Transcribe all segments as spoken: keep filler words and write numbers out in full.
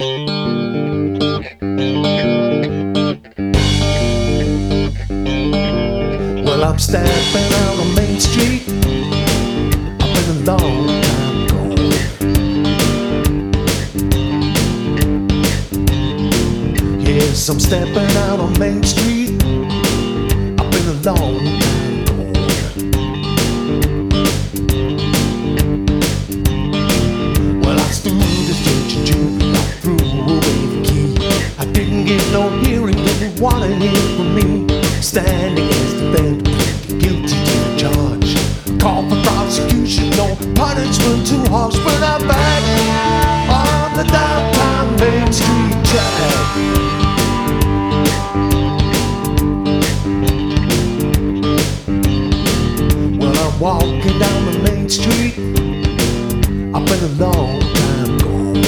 Well, I'm stepping out on Main Street. I've been a long time gone. Yes, I'm stepping out on Main Street. I've been a long time gone. Well, I stood as Judge Judy. I threw away the key. I didn't get no hearing, didn't want to hear from me. Standing against the bed, guilty to the charge. Call for prosecution, no punishment too harsh. But I'm back on the downtown Main Street track. Well, I'm walking down the Main Street. I've been a long time gone.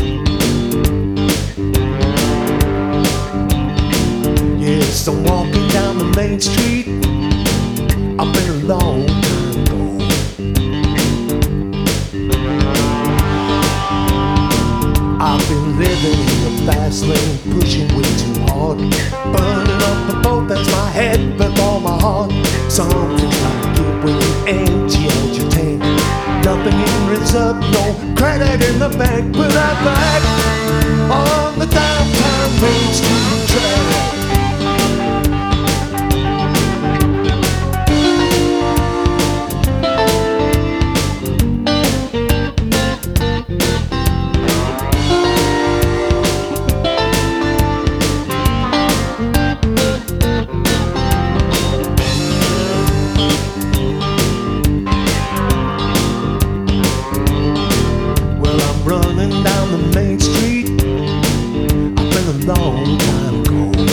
Yes, I'm walking down the Main Street. I've been a long time gone. I've been living in the fast lane, pushing way too hard, burning up the boat that's my head with all my heart. Something's like it when you empty out your tank. Nothing in reserve, no credit in the bank. But I'm back on the downtown Main Street track. Running down the Main Street, I've been a long time gone.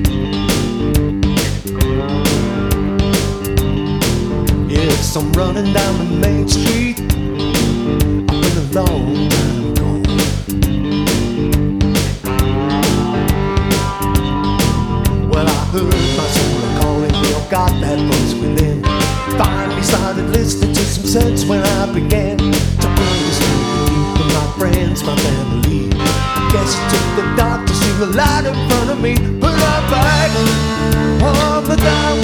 Yes, I'm running down the Main Street, I've been a long time gone. Well, I heard my soul calling, well, got that voice within. Finally started listening to some sense when I began to understand my friends, my family. I guess it took the dark to see the light in front of me. But I'm back on the down